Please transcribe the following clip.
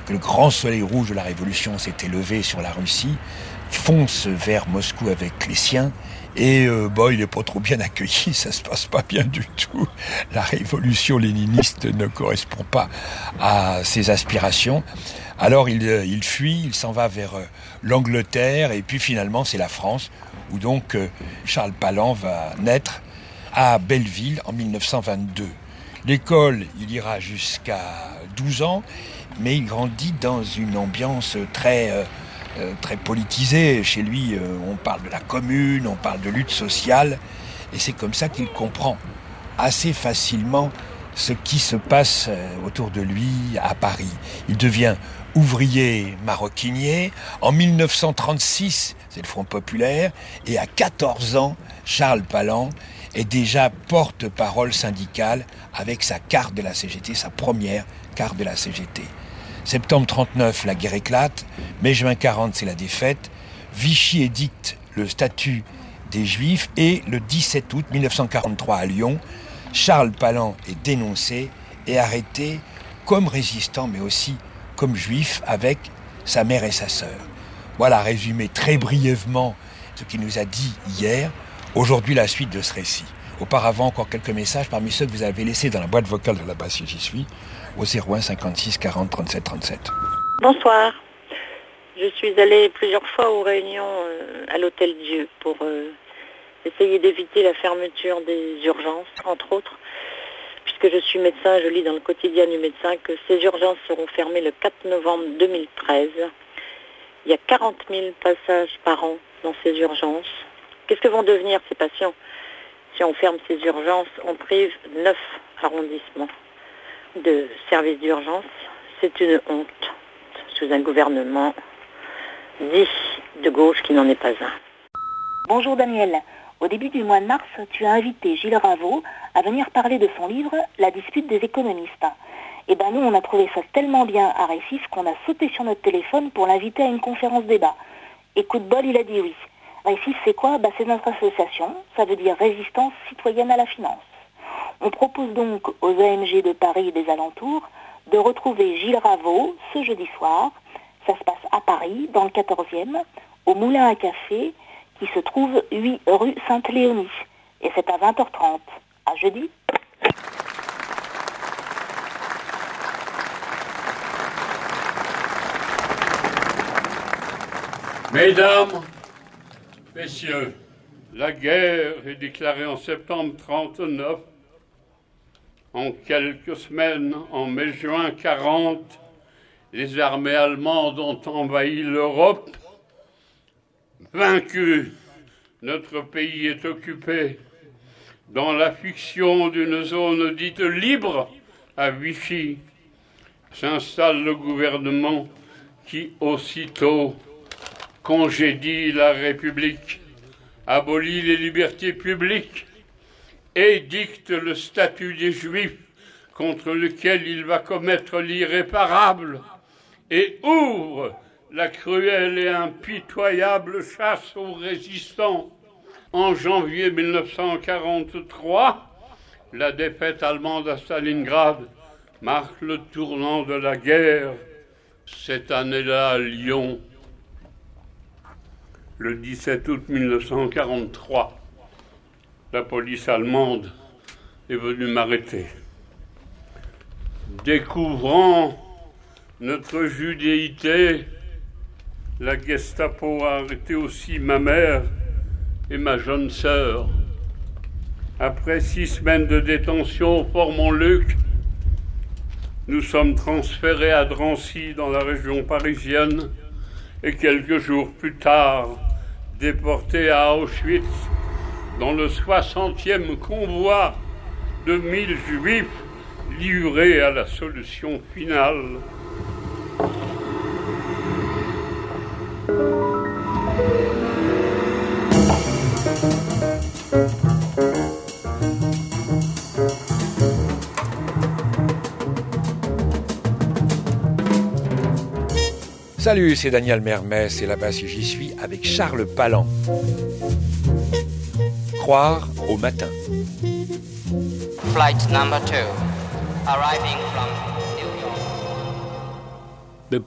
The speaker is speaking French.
que le grand soleil rouge de la Révolution s'était levé sur la Russie, fonce vers Moscou avec les siens, et il n'est pas trop bien accueilli, ça se passe pas bien du tout. La révolution léniniste ne correspond pas à ses aspirations. Alors il fuit, il s'en va vers l'Angleterre, et puis finalement c'est la France, où donc Charles Palland va naître à Belleville en 1922. L'école, il ira jusqu'à 12 ans, mais il grandit dans une ambiance très politisée. Chez lui, on parle de la commune, on parle de lutte sociale, et c'est comme ça qu'il comprend assez facilement ce qui se passe autour de lui à Paris. Il devient ouvrier maroquinier. En 1936, c'est le Front populaire, et à 14 ans, Charles Palland est déjà porte-parole syndicale avec sa carte de la CGT, sa première carte de la CGT. Septembre 39, la guerre éclate. Mai-juin 40, c'est la défaite. Vichy édicte le statut des Juifs, et le 17 août 1943 à Lyon, Charles Palland est dénoncé et arrêté comme résistant, mais aussi comme juif, avec sa mère et sa sœur. Voilà, résumé très brièvement ce qu'il nous a dit hier. Aujourd'hui, la suite de ce récit. Auparavant, encore quelques messages parmi ceux que vous avez laissés dans la boîte vocale de la base J'y suis, au 01 56 40 37 37. Bonsoir. Je suis allée plusieurs fois aux réunions à l'Hôtel Dieu pour essayer d'éviter la fermeture des urgences, entre autres. Puisque je suis médecin, je lis dans le quotidien du médecin que ces urgences seront fermées le 4 novembre 2013. Il y a 40 000 passages par an dans ces urgences. Qu'est-ce que vont devenir ces patients? Si on ferme ces urgences, on prive 9 arrondissements de services d'urgence. C'est une honte sous un gouvernement dit de gauche qui n'en est pas un. Bonjour Daniel. Au début du mois de mars, tu as invité Gilles Raveau à venir parler de son livre « La dispute des économistes ». Et nous, on a trouvé ça tellement bien à Récif qu'on a sauté sur notre téléphone pour l'inviter à une conférence débat. Et coup de bol, il a dit oui. Récif, c'est quoi? C'est notre association, ça veut dire Résistance citoyenne à la finance. On propose donc aux AMG de Paris et des alentours de retrouver Gilles Raveau ce jeudi soir. Ça se passe à Paris, dans le 14e, au Moulin à Café, qui se trouve 8 rue Sainte-Léonie. Et c'est à 20h30. À jeudi. Mesdames, Messieurs, la guerre est déclarée en septembre 1939. En quelques semaines, en mai-juin 40, les armées allemandes ont envahi l'Europe. Vaincu, notre pays est occupé dans la fiction d'une zone dite libre à Vichy. S'installe le gouvernement qui, aussitôt, congédie la République, abolit les libertés publiques, édicte le statut des Juifs contre lequel il va commettre l'irréparable et ouvre la cruelle et impitoyable chasse aux résistants. En janvier 1943, la défaite allemande à Stalingrad marque le tournant de la guerre. Cette année-là, à Lyon, le 17 août 1943, la police allemande est venue m'arrêter. Découvrant notre judéité, la Gestapo a arrêté aussi ma mère et ma jeune sœur. Après 6 semaines de détention au Fort Montluc, nous sommes transférés à Drancy, dans la région parisienne, et quelques jours plus tard, déportés à Auschwitz, dans le 60e convoi de 1000 Juifs livrés à la solution finale. Salut, c'est Daniel Mermès et là-bas si j'y suis avec Charles Palland. Croire au matin. Flight number 2, arriving from